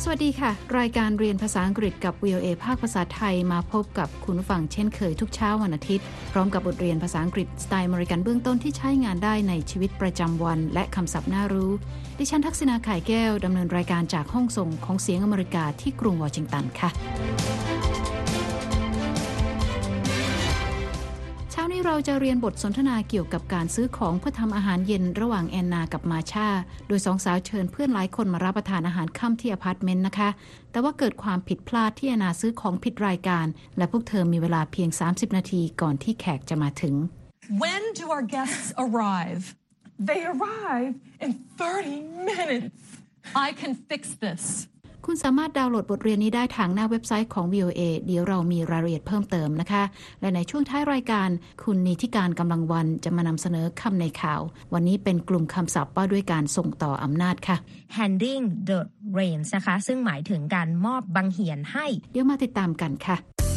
สวัสดีค่ะรายการเรียนภาษาอังกฤษกับ VOA ภาคภาษาไทยมาพบกับคุณผู้ฟังเช่นเคยทุกเช้าวันอาทิตย์พร้อมกับบทเรียนภาษาอังกฤษสไตล์อเมริกันเบื้องต้นที่ใช้งานได้ในชีวิตประจำวันและคำศัพท์น่ารู้ดิฉันทักษณาไข่แก้วดำเนินรายการจากห้องส่งของเสียงอเมริกาที่กรุงวอชิงตันค่ะเช้านี้เราจะเรียนบทสนทนาเกี่ยวกับการซื้อของเพื่อทำอาหารเย็นระหว่างแอนนากับมาชาโดยสองสาวเชิญเพื่อนหลายคนมารับประทานอาหารค่ำที่อพาร์ตเมนต์นะคะแต่ว่าเกิดความผิดพลาดที่แอนนาซื้อของผิดรายการและพวกเธอมีเวลาเพียง30นาทีก่อนที่แขกจะมาถึง When do our guests arrive? They arrive in 30 minutes. I can fix this. คุณสามารถดาวน์โหลดบทเรียนนี้ได้ทางหน้าเว็บไซต์ของ VOA เดี๋ยวเรามีรายละเอียดเพิ่มเติมนะคะและในช่วงท้ายรายการคุณนิติการกำลังวันจะมานำเสนอคำในข่าววันนี้เป็นกลุ่มคำศัพท์ว่าด้วยการส่งต่ออำนาจค่ะ Handing the reins นะคะซึ่งหมายถึงการมอบบังเหียนให้เดี๋ยวมาติดตามกันค่ะ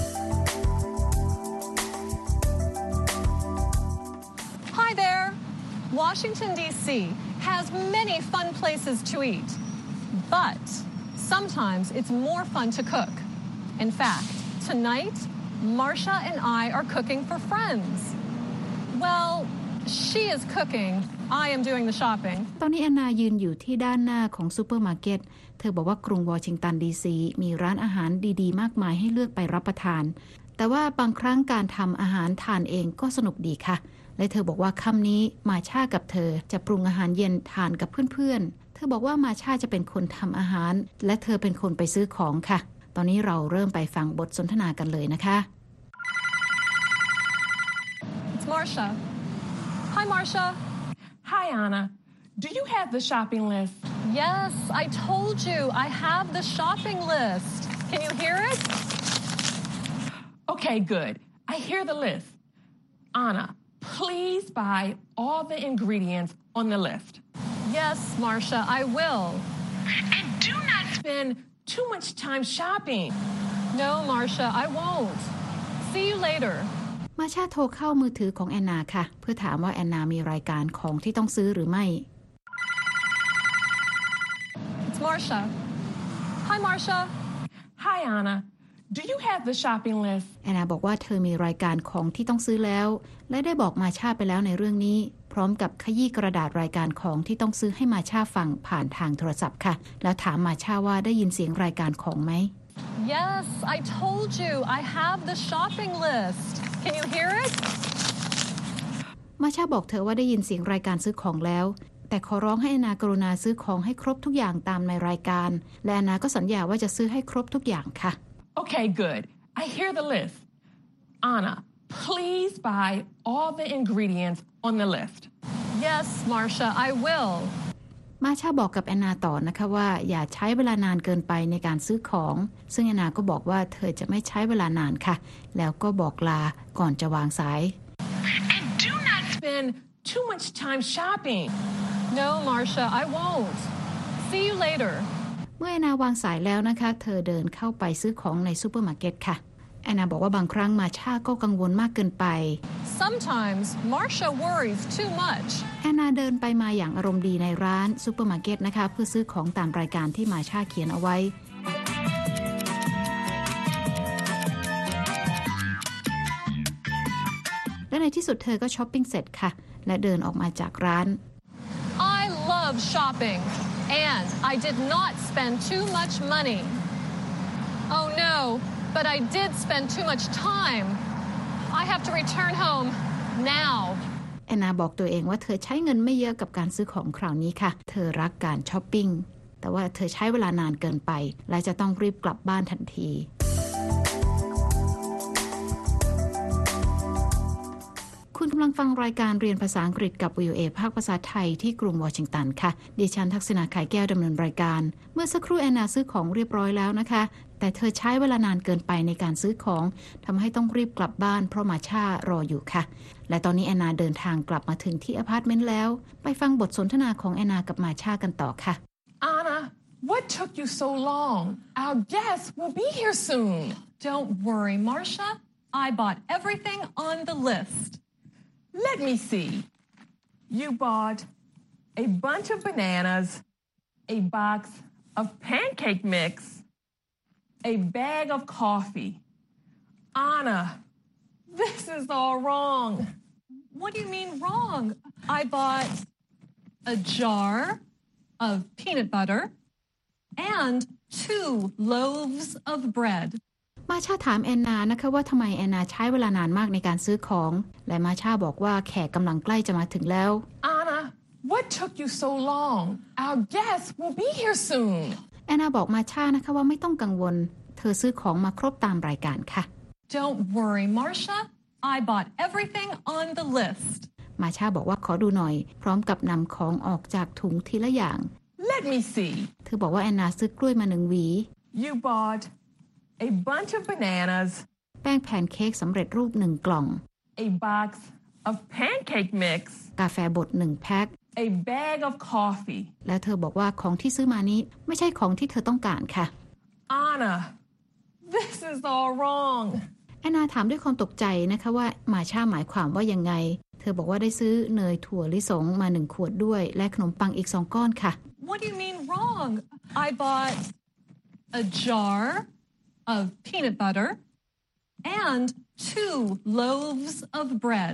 Hi there. Washington, D.C. has many fun places to eat, but...Sometimes it's more fun to cook. In fact, tonight, Marsha and I are cooking for friends. Well, she is cooking. I am doing the shopping. ตอนนี้แอนนายืนอยู่ที่ด้านหน้าของซูเปอร์มาร์เก็ตเธอบอกว่ากรุงวอชิงตันดีซีมีร้านอาหารดีๆมากมายให้เลือกไปรับประทานแต่ว่าบางครั้งการทำอาหารทานเองก็สนุกดีค่ะและเธอบอกว่าค่ำนี้มาชากับเธอจะปรุงอาหารเย็นทานกับเพื่อนๆเธอบอกว่ามาชาจะเป็นคนทำอาหารและเธอเป็นคนไปซื้อของค่ะตอนนี้เราเริ่มไปฟังบทสนทนากันเลยนะคะ It's Marsha. Hi, Marsha. Hi, Anna. Do you have the shopping list? Yes, I told you. I have the shopping list. Can you hear it? Okay, good. I hear the list. Anna, please buy all the ingredients on the list.Yes, Marsha, I will. And do not spend too much time shopping. No, Marsha, I won't. See you later. มาชาโทรเข้ามือถือของแอนนาค่ะเพื่อถามว่าแอนนามีรายการของที่ต้องซื้อหรือไม่ It's Marsha. Hi, Marsha. Hi, Anna. Do you have the shopping list? แอนนาบอกว่าเธอมีรายการของที่ต้องซื้อแล้วและได้บอกมาชาไปแล้วในเรื่องนี้พร้อมกับขยี้กระดาษรายการของที่ต้องซื้อให้มาชาฟังผ่านทางโทรศัพท์ค่ะแล้วถามมาชาว่าได้ยินเสียงรายการของไหม Yes, I told you. I have the shopping list. Can you hear it? มาชาบอกเธอว่าได้ยินเสียงรายการซื้อของแล้วแต่ขอร้องให้แอนนากรุณาซื้อของให้ครบทุกอย่างตามในรายการและแอนนาก็สัญญาว่าจะซื้อให้ครบทุกอย่างค่ะ Okay, good. I hear the list. Anna.Please buy all the ingredients on the list. Yes, Marsha, I will. มาชาบอกกับแอนนาต่อนะคะว่าอย่าใช้เวลานานเกินไปในการซื้อของซึ่งแอนนาก็บอกว่าเธอจะไม่ใช้เวลานานค่ะแล้วก็บอกลาก่อนจะวางสาย And do not spend too much time shopping. No, Marsha, I won't. See you later. เมื่อแอนนาวางสายแล้วนะคะเธอเดินเข้าไปซื้อของในซูเปอร์มาร์เก็ตค่ะแอนนาบอกว่าบางครั้งมาชาก็กังวลมากเกินไป Sometimes Marsha worries too much. แอนนาเดินไปมาอย่างอารมณ์ดีในร้านซูเปอร์มาร์เก็ตนะคะเพื่อซื้อของตามรายการที่มาชาเขียนเอาไว้และในที่สุดเธอก็ช้อปปิ้งเสร็จค่ะและเดินออกมาจากร้าน I love shopping and I did not spend too much money. Oh no.But I did spend too much time. I have to return home now. แอนนาบอกตัวเองว่าเธอใช้เงินไม่เยอะกับการซื้อของคราวนี้ค่ะเธอรักการช้อปปิ้งแต่ว่าเธอใช้เวลานานเกินไปและจะต้องรีบกลับบ้านทันทีคุณกำลังฟังรายการเรียนภาษาอังกฤษกับ VOA ภาคภาษาไทยที่กรุงวอชิงตันค่ะดิฉันทักษณาไข่แก้วดำเนินรายการเมื่อสักครู่แอนนาซื้อของเรียบร้อยแล้วนะคะแต่เธอใช้เวลานานเกินไปในการซื้อของทำให้ต้องรีบกลับบ้านเพราะมาชารออยู่ค่ะและตอนนี้แอนนาเดินทางกลับมาถึงที่อพาร์ตเมนต์แล้วไปฟังบทสนทนาของแอนนากับมาชากันต่อค่ะ Anna, what took you so long? Our guests will be here soon. Don't worry, Marsha. I bought everything on the list.Let me see. You bought a bunch of bananas, a box of pancake mix, a bag of coffee. Anna, this is all wrong. What do you mean wrong? I bought a jar of peanut butter and 2 loaves of bread. มาชาถามแอนนานะคะว่าทำไมแอนนาใช้เวลานานมากในการซื้อของและมาชาบอกว่าแขกกำลังใกล้จะมาถึงแล้ว Anna, what took you so long? Our guests will be here soon. แอนนาบอกมาชานะคะว่าไม่ต้องกังวลเธอซื้อของมาครบตามรายการค่ะ Don't worry, Marcia. I bought everything on the list. มาชาบอกว่าขอดูหน่อยพร้อมกับนำของออกจากถุงทีละอย่าง Let me see. เธอบอกว่าแอนนาซื้อกล้วยมา1 หวี You bought a bunch of bananas, แป้งแพนเค้กสำเร็จรูป1 กล่อง a box of pancake mix, กาแฟบด1 แพ็ค a bag of coffee. แล้วเธอบอกว่าของที่ซื้อมานี้ไม่ใช่ของที่เธอต้องการค่ะ Anna, this is all wrong. แอนนาถามด้วยความตกใจนะคะว่ามาชาหมายความว่ายังไงเธอบอกว่าได้ซื้อเนยถั่วลิสงมา1 ขวดด้วยและขนมปังอีก2 ก้อนค่ะ What do you mean wrong? I bought a jar of peanut butter and 2 loaves of bread.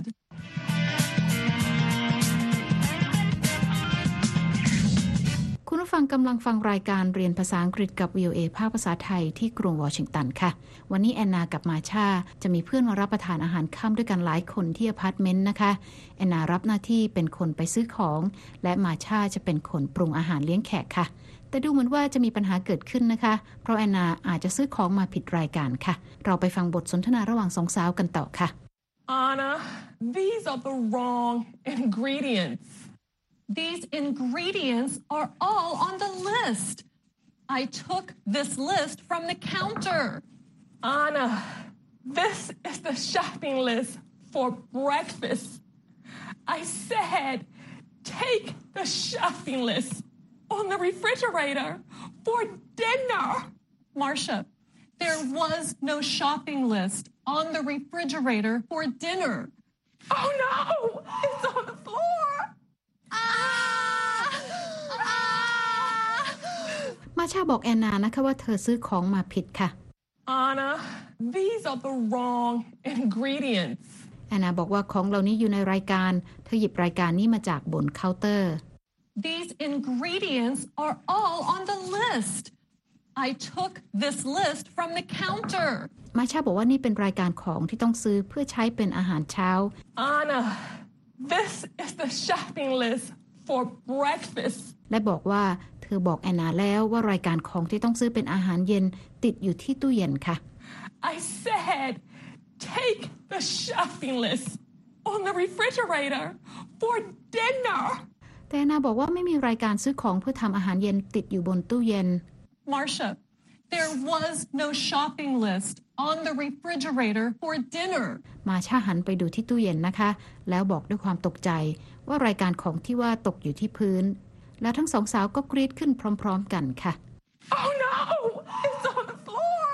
คุณผู้ฟังกำลังฟังรายการเรียนภาษาอังกฤษกับ VOA ภาคภาษาไทยที่กรุงวอชิงตันค่ะวันนี้แอนนากับมาชาจะมีเพื่อนมารับประทานอาหารค่ำด้วยกันหลายคนที่อพาร์ตเมนต์นะคะแอนนารับหน้าที่เป็นคนไปซื้อของและมาชาจะเป็นคนปรุงอาหารเลี้ยงแขกค่ะแต่ดูเหมือนว่าจะมีปัญหาเกิดขึ้นนะคะเพราะแอนนาอาจจะซื้อของมาผิดรายการค่ะเราไปฟังบทสนทนาระหว่าง2 สาวกันต่อค่ะ Anna, these are the wrong ingredients.These ingredients are all on the list. I took this list from the counter. Anna, this is the shopping list for breakfast. I said, take the shopping list on the refrigerator for dinner. Marcia, there was no shopping list on the refrigerator for dinner. Oh no, it's on the floor. มาชาบอกแอนนานะคะว่าเธอซื้อของมาผิดค่ะ Anna, these are the wrong ingredients. แอนนาบอกว่าของเหล่านี้อยู่ในรายการเธอหยิบรายการนี้มาจากบนเคาน์เตอร์ These ingredients are all on the list. I took this list from the counter. มาชาบอกว่านี่เป็นรายการของที่ต้องซื้อเพื่อใช้เป็นอาหารเช้า Anna, this is the shopping list for breakfast. และบอกว่าเธอบอกแอนนาแล้วว่ารายการของที่ต้องซื้อเป็นอาหารเย็นติดอยู่ที่ตู้เย็นค่ะ I said, take the shopping list on the refrigerator for dinner. แต่แอนนาบอกว่าไม่มีรายการซื้อของเพื่อทำอาหารเย็นติดอยู่บนตู้เย็น Marcia, there was no shopping list on the refrigerator for dinner. มาชาหันไปดูที่ตู้เย็นนะคะแล้วบอกด้วยความตกใจว่ารายการของที่ว่าตกอยู่ที่พื้นแล้วทั้ง2 สาวก็กรีดขึ้นพร้อมๆกันค่ะ Oh no, it's on the floor.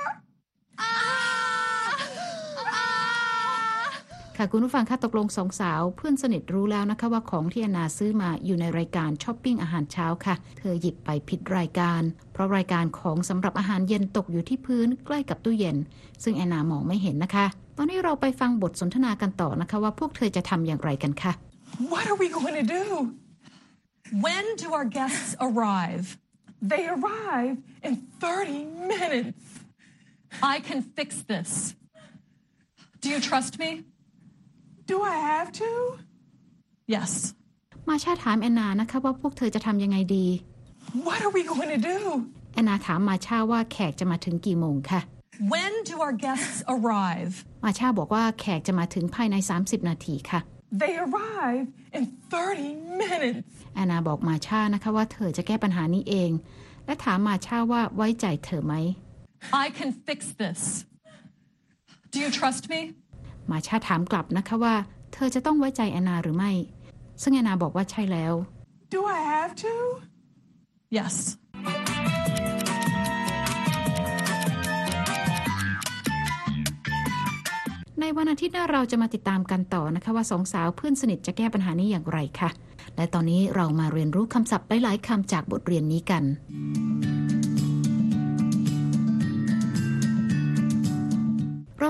ค่ะคุณผู้ฟังค่ะตกลง2 สาวเพื่อนสนิทรู้แล้วนะคะว่าของที่แอนนาซื้อมาอยู่ในรายการช้อปปิ้งอาหารเช้าค่ะเธอหยิบไปผิดรายการเพราะรายการของสำหรับอาหารเย็นตกอยู่ที่พื้นใกล้กับตู้เย็นซึ่งแอนนามองไม่เห็นนะคะตอนนี้เราไปฟังบทสนทนากันต่อนะคะว่าพวกเธอจะทำอย่างไรกันค่ะ What are we going to do? When do our guests arrive? They arrive in 30 minutes. I can fix this. Do you trust me? Do I have to? Yes. มาชาถามแอนนานะคะว่าพวกเธอจะทำยังไงดี What are we going to do? แอนนาถามมาชาว่าแขกจะมาถึงกี่โมงค่ะ When do our guests arrive? มาชาบอกว่าแขกจะมาถึงภายใน30 นาทีค่ะ They arrive in 30 minutes. แอนนาบอกมาชานะคะว่าเธอจะแก้ปัญหานี้เองและถามมาชาว่าไว้ใจเธอไหม I can fix this. Do you trust me? มาชาถามกลับนะคะว่าเธอจะต้องไว้ใจแอนนาหรือไม่ซึ่งแอนนาบอกว่าใช่แล้ว Do I have to? Yes. ในวันอาทิตย์หน้าเราจะมาติดตามกันต่อนะคะว่า2 สาวเพื่อนสนิทจะแก้ปัญหานี้อย่างไรค่ะและตอนนี้เรามาเรียนรู้คำศัพท์หลายๆคำจากบทเรียนนี้กัน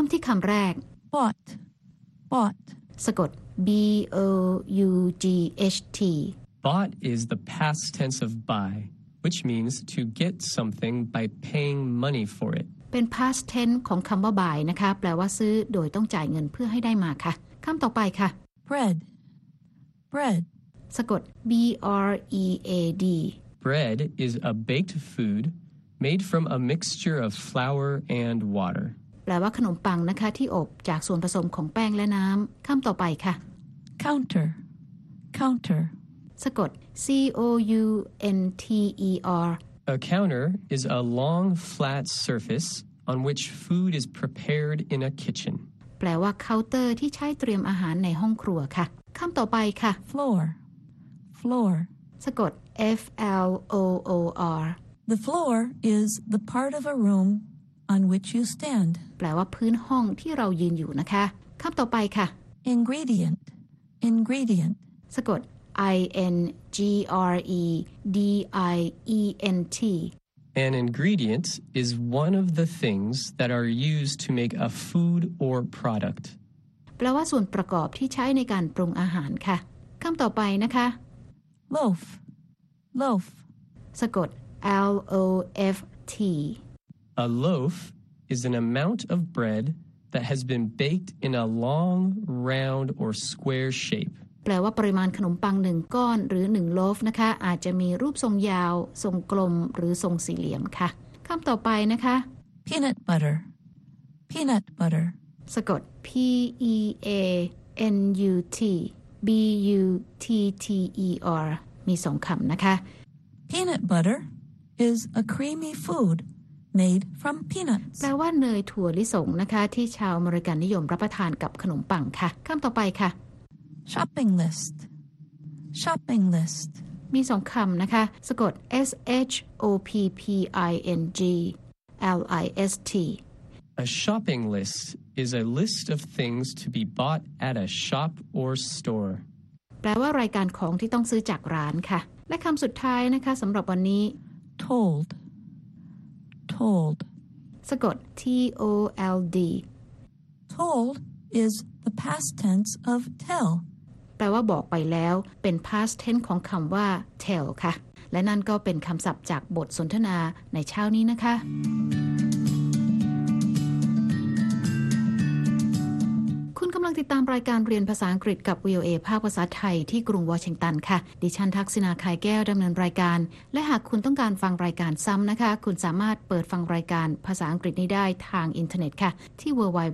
ริ่มที่คำแรก bought สะกด B-O-U-G-H-T Bought is the past tense of buy, which means to get something by paying money for it. เป็น past tense ของคำว่า buy นะคะแปลว่าซื้อโดยต้องจ่ายเงินเพื่อให้ได้มาค่ะคำต่อไปค่ะ bread สะกด B-R-E-A-D Bread is a baked food made from a mixture of flour and water. แปลว่าขนมปังนะคะที่อบจากส่วนผสมของแป้งและน้ำคำต่อไปค่ะ counter สะกด C-O-U-N-T-E-R A counter is a long, flat surface on which food is prepared in a kitchen. แปลว่าเคาน์เตอร์ที่ใช้เตรียมอาหารในห้องครัวค่ะคำต่อไปค่ะ floor สะกด F-L-O-O-R The floor is the part of a room on which you stand. แปลว่าพื้นห้องที่เรายืนอยู่นะคะคำต่อไปค่ะ ingredient สะกด I-N-G-R-E-D-I-E-N-T An ingredient is one of the things that are used to make a food or product. แปลว่าส่วนประกอบที่ใช้ในการปรุงอาหารค่ะคำต่อไปนะคะ loaf สะกด L-O-F-T A loaf is an amount of bread that has been baked in a long, round, or square shape. แปลว่าปริมาณขนมปัง1ก้อนหรือ1โลฟนะคะอาจจะมีรูปทรงยาวทรงกลมหรือทรงสี่เหลี่ยมค่ะคำต่อไปนะคะ peanut butter สะกด P-E-A-N-U-T-B-U-T-T-E-R มี2คำนะคะ peanut butter is a creamy food made from peanuts แปลว่าเนยถั่วลิสงนะคะที่ชาวอเมริกันนิยมรับประทานกับขนมปังค่ะคำต่อไปค่ะ shopping list มี2คำนะคะสะกด S-H-O-P-P-I-N-G-L-I-S-T A shopping list is a list of things to be bought at a shop or store. แปลว่ารายการของที่ต้องซื้อจากร้านค่ะและคำสุดท้ายนะคะสำหรับวันนี้ told สะกด T-O-L-D told is the past tense of tell แปลว่าบอกไปแล้วเป็น past tense ของคำว่า tell ค่ะและนั่นก็เป็นคำศัพท์จากบทสนทนาในเช้านี้นะคะคุณกำลังติดตามรายการเรียนภาษาอังกฤษกับ VOA ภาคภาษาไทยที่กรุงวอชิงตันค่ะดิฉันทักษิณา คายแก้วดำเนินรายการและหากคุณต้องการฟังรายการซ้ำนะคะคุณสามารถเปิดฟังรายการภาษาอังกฤษนี้ได้ทางอินเทอร์เน็ตค่ะที่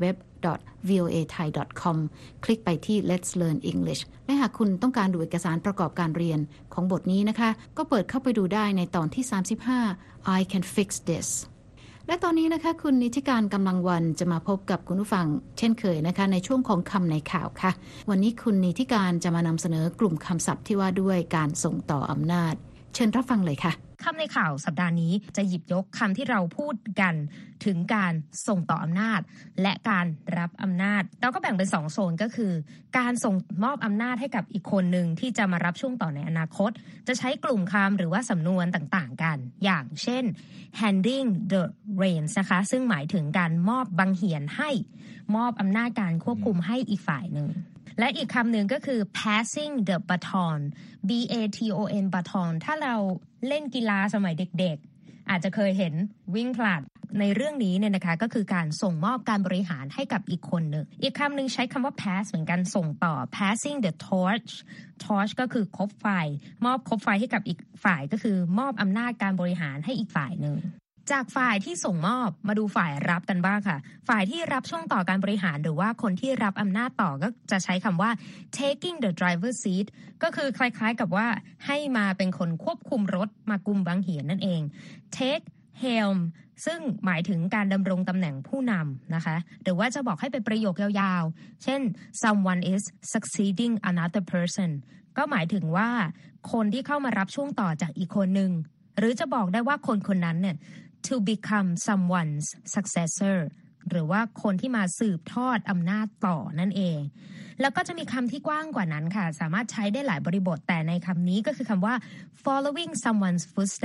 www.voathai.com คลิกไปที่ Let's Learn English และหากคุณต้องการดูเอกสารประกอบการเรียนของบทนี้นะคะก็เปิดเข้าไปดูได้ในตอนที่35 I Can Fix Thisและตอนนี้นะคะคุณนิติการกำลังวันจะมาพบกับคุณผู้ฟังเช่นเคยนะคะในช่วงของคำในข่าวค่ะวันนี้คุณนิติการจะมานำเสนอกลุ่มคำศัพท์ที่ว่าด้วยการส่งต่ออำนาจเชิญรับฟังเลยค่ะคำในข่าวสัปดาห์นี้จะหยิบยกคำที่เราพูดกันถึงการส่งต่ออำนาจและการรับอำนาจเราก็แบ่งเป็น2โซนก็คือการส่งมอบอำนาจให้กับอีกคนหนึ่งที่จะมารับช่วงต่อในอนาคตจะใช้กลุ่มคำหรือว่าสำนวนต่างๆกันอย่างเช่น handing the reins นะคะซึ่งหมายถึงการมอบบังเหียนให้มอบอำนาจการควบคุมให้อีกฝ่ายหนึ่งและอีกคำหนึ่งก็คือ passing the baton B-A-T-O-N baton ถ้าเราเล่นกีฬาสมัยเด็กๆอาจจะเคยเห็นวิ่งผลัดในเรื่องนี้เนี่ยนะคะก็คือการส่งมอบการบริหารให้กับอีกคนหนึ่งอีกคำหนึ่งใช้คำว่า pass เหมือนกันส่งต่อ passing the torch ก็คือคบไฟมอบคบไฟให้กับอีกฝ่ายก็คือมอบอำนาจการบริหารให้อีกฝ่ายหนึ่งจากฝ่ายที่ส่งมอบมาดูฝ่ายรับกันบ้างค่ะฝ่ายที่รับช่วงต่อการบริหารหรือว่าคนที่รับอำนาจต่อก็จะใช้คำว่า taking the driver's seat ก็คือคล้ายๆกับว่าให้มาเป็นคนควบคุมรถมากุมบังเหียนนั่นเอง take helm ซึ่งหมายถึงการดำรงตำแหน่งผู้นำนะคะหรือว่าจะบอกให้เป็นประโยคยาวๆเช่น someone is succeeding another person ก็หมายถึงว่าคนที่เข้ามารับช่วงต่อจากอีกคนนึงหรือจะบอกได้ว่าคนคนนั้นเนี่ยto become someone's successor หรือว่าคนที่มาสืบทอดอำนาจต่อนั่นเองแล้วก็จะมีคำที่กว้างกว่านั้นค่ะสามารถใช้ได้หลายบริบทแต่ในคำนี้ก็คือคำว่า following someone's footstep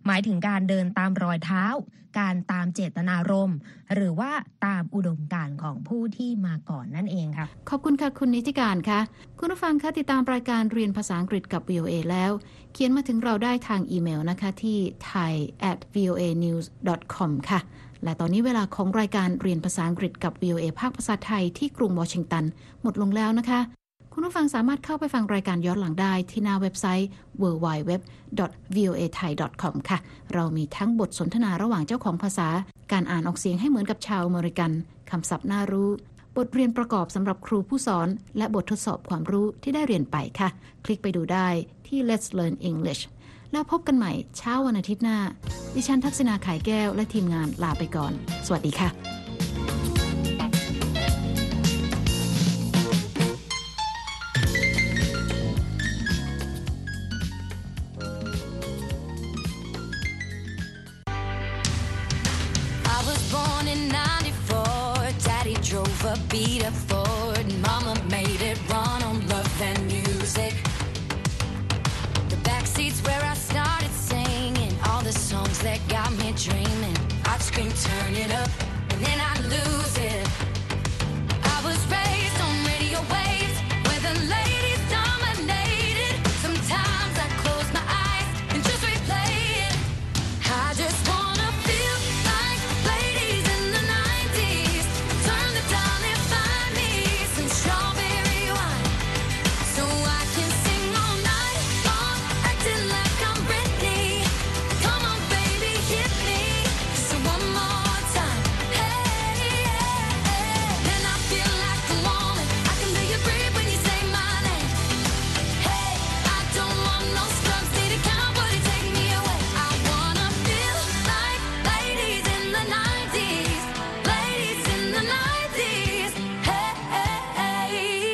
หมายถึงการเดินตามรอยเท้าการตามเจตนารมณ์หรือว่าตามอุดมการณ์ของผู้ที่มาก่อนนั่นเองค่ะขอบคุณค่ะคุณนิติการค่ะคุณผู้ฟังคะติดตามรายการเรียนภาษาอังกฤษกับ VOA แล้วเขียนมาถึงเราได้ทางอีเมลนะคะที่ thai@voanews.com ค่ะและตอนนี้เวลาของรายการเรียนภาษาอังกฤษกับ VOA ภาคภาษาไทยที่กรุงวอชิงตันหมดลงแล้วนะคะคุณผู้ฟังสามารถเข้าไปฟังรายการย้อนหลังได้ที่หน้าเว็บไซต์ www.voathai.com ค่ะเรามีทั้งบทสนทนาระหว่างเจ้าของภาษาการอ่านออกเสียงให้เหมือนกับชาวอเมริกันคำศัพท์น่ารู้บทเรียนประกอบสำหรับครูผู้สอนและบททดสอบความรู้ที่ได้เรียนไปค่ะคลิกไปดูได้ที่ Let's Learn English แล้วพบกันใหม่เช้าวันอาทิตย์หน้าดิฉันทักษณา ไข่แก้วและทีมงานลาไปก่อนสวัสดีค่ะ Drove a beat-up Ford, Mama made it run on love and music. The backseat's where I started singing all the songs that got me dreaming. I'd scream, turn it up, and then I'd lose it. I was raised on radio waves where the ladies dominated. Sometimes I close my eyes and just replay it. I just wanna feel like ladies in the 90s. Turn the dial and find me some strawberry wine so I can sing all night long, acting like I'm Britney. Come on, baby, hit me so one more time. Hey, hey, hey. Then I feel like a woman. I can feel you breathe when you say my name. Hey, I don't want no scrubs, need a cowboy to take me away. I wanna feel like ladies in the 90s. Ladies in the 90s. Hey, hey, hey.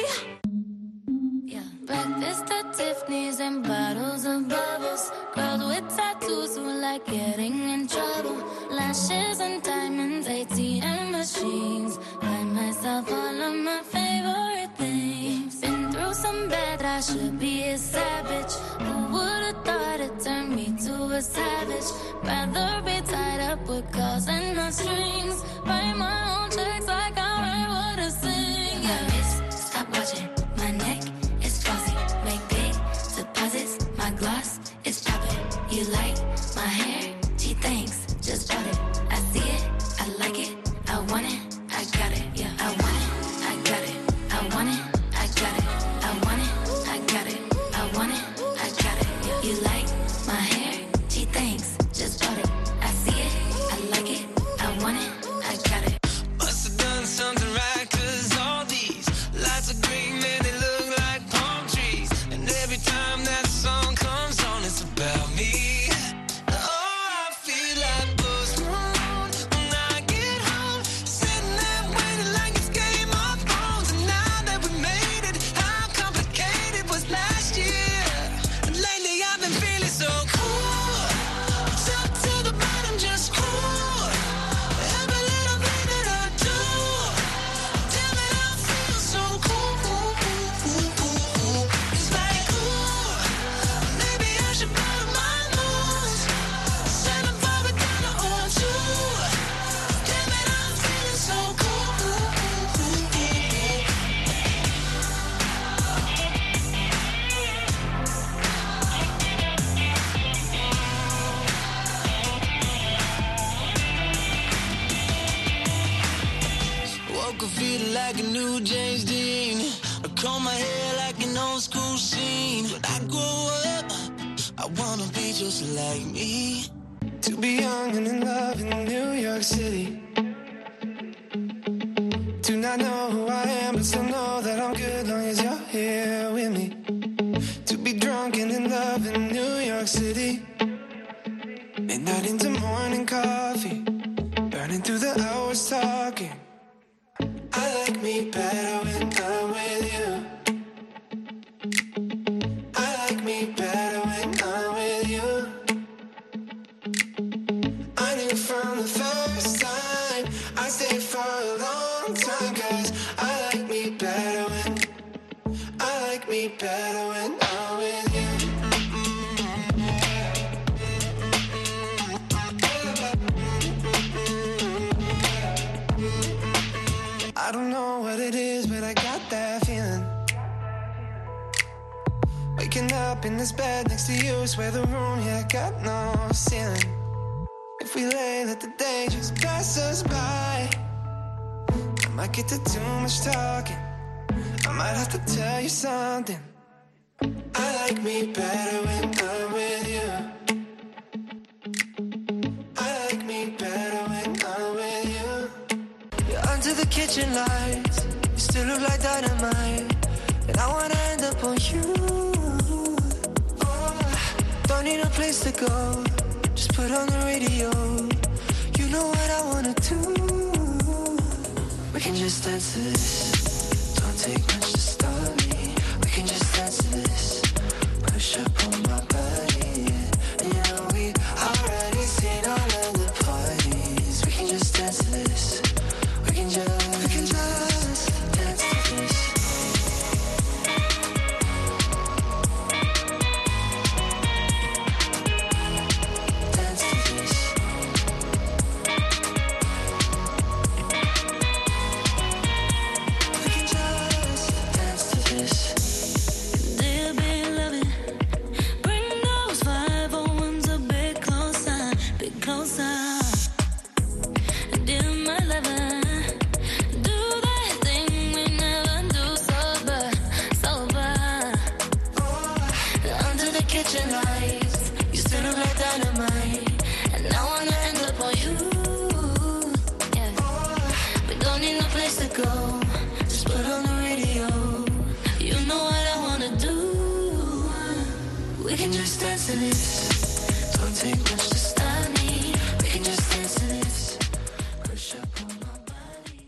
Yeah. Breakfast at Tiffany's and bottles of bubbles. Girls with tattoos who like getting in trouble. Lashes and diamonds, ATM machines. Buy myself all of my favorite things. Been through some bad, I should be a savage. Who would've thought it turned me to a savage? Rather be tied up with calls and not strings. Write my own checks like I write what I sing. My wrist, stop watching. My neck is glossy. Make big deposits. My gloss is popping. You like my hair? Gee, thanks. Just bought it. I see it. I like it. I want it. I got it. Yeah. I want it. I got it. I want it. I got it. I want it. I got it. I want it. I got it. Yeah. You like my hair? Gee, thanks. Just bought it. I see it. I like it. I want it. I got it. Must have done something right, 'cause all these lights are green, man, they look like palm trees. And every time that song comes on, it's about me. Oh, I feel like Post Malone when I get home, sitting there waiting like it's Game of Thrones. And now that we made it, how complicated was last year? And lately I've been feeling so cool, top to the bottom, just cool. Every little thing that I do, damn it, I feel so cool. It's like cool, maybe I should bottom my nose, send a Bobby down to O2. Damn it, I'm feeling so cool. Woke up feeling like a new James Dean. I comb my hair like an old school scene. When I grow up, I wanna be just like me. To be young and in love in New York City. Do not know who I am, but still know that I'm good long as you're here with me. To be drunk and in love in New York City. Midnight into morning coffee, burning through the hours talking. I like me better when I'm with you. I like me better when I'm with you. I knew from the first time I stayed for a long time, 'cause I like me better when I'm with you. Waking up in this bed next to you, swear the room, yeah, got no ceiling. If we lay, let the day just pass us by. I might get to too much talking, I might have to tell you something. I like me better when I'm with you. I like me better when I'm with you. You're under the kitchen lights, you still look like dynamite, and I wanna end up on you. Oh, don't need a place to go, just put on the radio. You know what I wanna do. We can just dance to this, don't take much to start me. We can just dance to this, push up on my body, yeah. And you know we already seen all of the parties. We can just dance to this, we can just dance to this. Dance to this. We can just dance to this. Dear beloved, bring those 501s a bit closer, bit closer. Dear my lover, do that thing we never do sober, sober. Under the kitchen lights, you still look like dynamite, and I wanna end up on you. Yeah. We don't need no place to go, just put on the radio. You know what I wanna do. We can just dance to this, don't take much to stop me. We can just dance to this, push up on my body.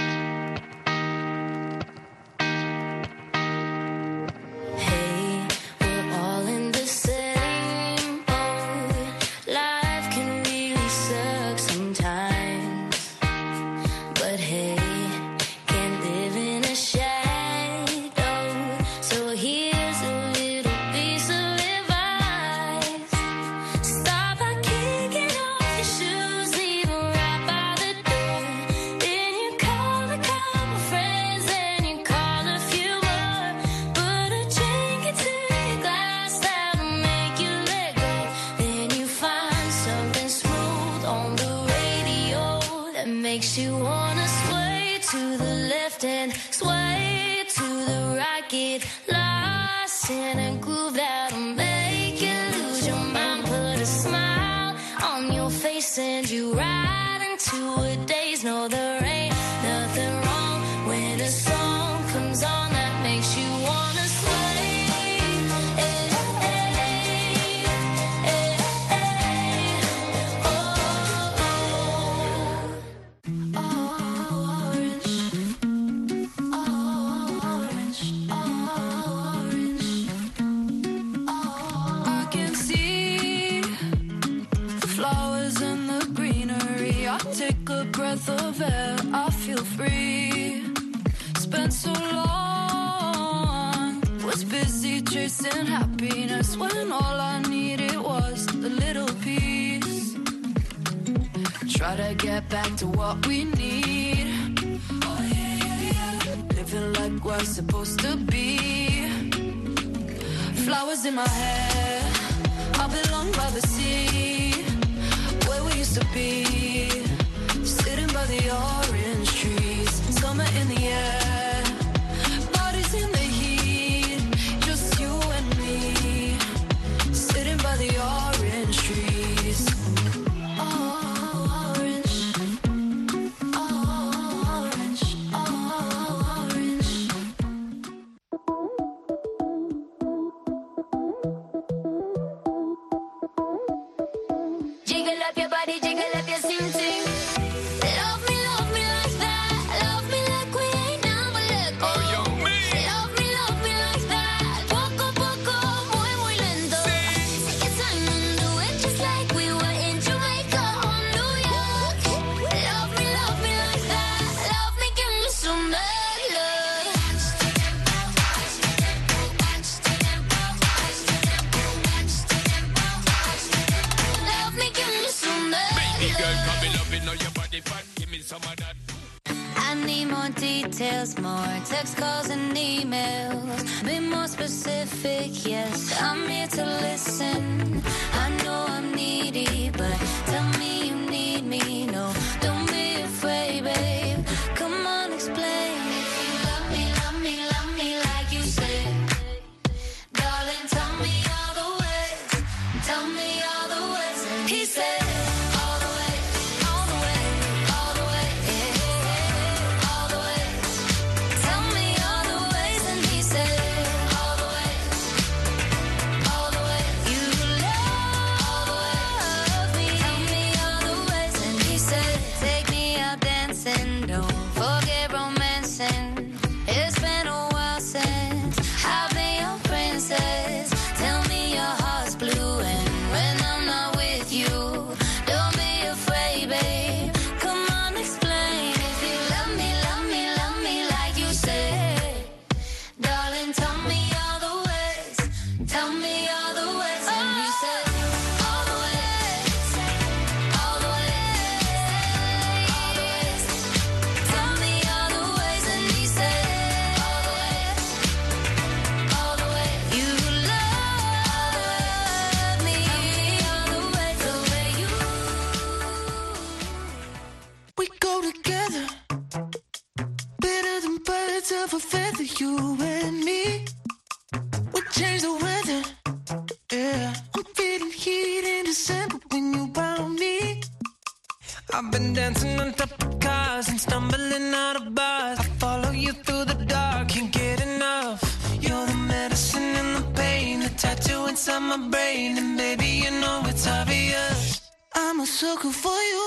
Hey, we're all in the same boat. Life can really suck sometimes, but hey, can't live in a shadow. So here's a little piece of advice. Start by kicking off your shoes, leave 'em right by the door. Then you call a couple friends, then you call a few more. Put a drink into your glass that'll make you let go. Then you find something smooth on the radio that makes you wanna sway to the left and sway to the right. Get lost in a groove that'll make you lose your mind. Put a smile on your face, send you right into a daze. No, there ain't nothing wrong when a song comes on that makes you wanna sway. Hey, hey, hey, hey. Oh, oh. Orange, orange, orange. I can see the flowers and the greenery. I take a breath of air, I feel free. Spent so long, was busy chasing happiness when all I needed was a little peace. Try to get back to what we need. Oh yeah, yeah, yeah. Living like we're supposed to be. Flowers in my hair, I belong by the sea, where we used to be. Sitting by the orange trees, summer in the air, bodies in the heat, just you and me. Sitting by the orange trees. Orange, orange, orange. Jiggle up your body, jiggle up your sing sing. Love me like that. Love me like we ain't never let go. Love me like that. Poco poco, muy muy lento. Take your time and do it just like we were in Jamaica or New York. Love me like that. Love me, give me some bad love. Love me, give me some bad love. I need more details, more text calls and emails. Be more specific, yes, I'm here to listen. I know I'm needy, but tell me you need me. No, don't be afraid, babe. Come on, explain. If you love me, love me, love me like you say. Darling, tell me all the ways. Tell me all the ways. And he said, all the way, all the way, all the way, yeah, all the ways. Tell me all the ways. And he said, all the ways, all the ways. You love me. Tell me all the ways. And he said, take me out dancing. Don't forget romancing. It's been a while since I've been your princess. Tell me your heart's blue, and when I'm not with you, don't be afraid, babe. Come on, explain. If you love me, love me, love me like you said. Darling, tell me all the ways. Tell me all the ways. And he said, all the ways, all the ways, all the ways. Tell me all the ways. And he said, all the ways, all the ways. You love me, all the ways, the way you. We go together, better than birds of a feather, you and me. We change the weather, yeah. I'm feeling heat in December when you found me. I've been dancing on top of cars and stumbling out of bars. I follow you through the dark, can't get enough. You're the medicine and the pain, the tattoo inside my brain, and baby, you know it's obvious. I'm a sucker for you.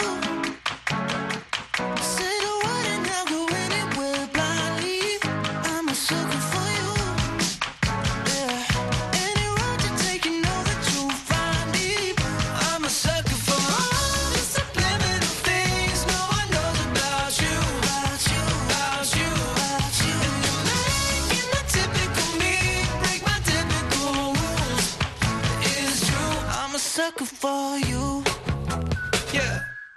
Say the word and I'll go anywhere blindly. I'm a sucker for you. Yeah. Any road you take, you know that you'll find me. I'm a sucker for all the subliminal things no one knows about you. About you, about you, about you. And you're making my typical me break my typical rules. It's true, I'm a sucker for you. Yeah.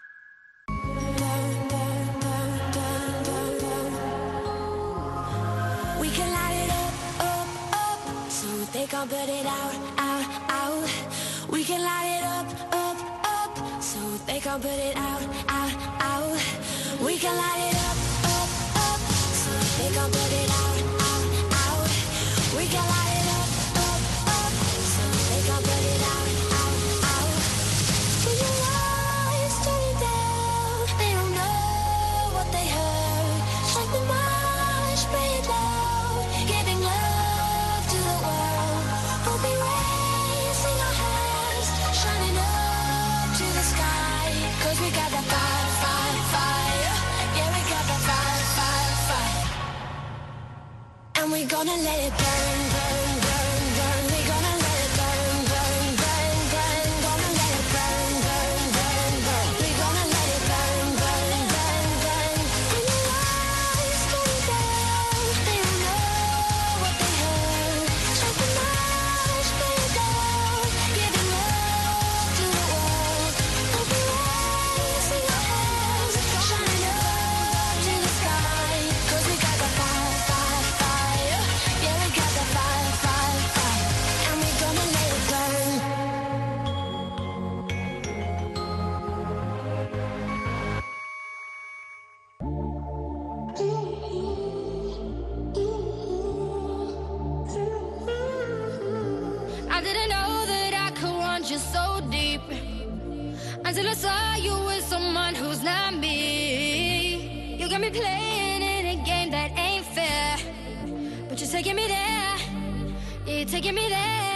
We can light it up, up, up, so they can't put it out, out, out. We can light it up, up, up, so they can't put it out, out, out. We can light it up, up, up, so they can't put it out, out, out. We can light it up, up, up, so they can't put it out, out, out. When your lights turn it down, they don't know what they heard. Strike the march, spray it loud, giving love to the world. We'll be raising our hands, shining up to the sky. 'Cause we got that fire, fire, fire. Yeah, we got that fire, fire, fire. And we're gonna let it burn, burn, burn, burn. We're gonna let it burn, burn, burn, burn. Gonna let it burn, burn, burn, burn. We're gonna let it burn, burn, burn, burn. When your lights turn down, they don't know what they heard. Strike the march, spray it down, giving love to the world. We'll be raising our hands, shining up to the sky. 'Cause we got that fire, fire, fire. Yeah, we got that fire, fire, fire. And we're gonna let it burn. I didn't know that I could want you so deep until I saw you with someone who's not me. You got me playing in a game that ain't fair, but you're taking me there. Yeah, you're taking me there.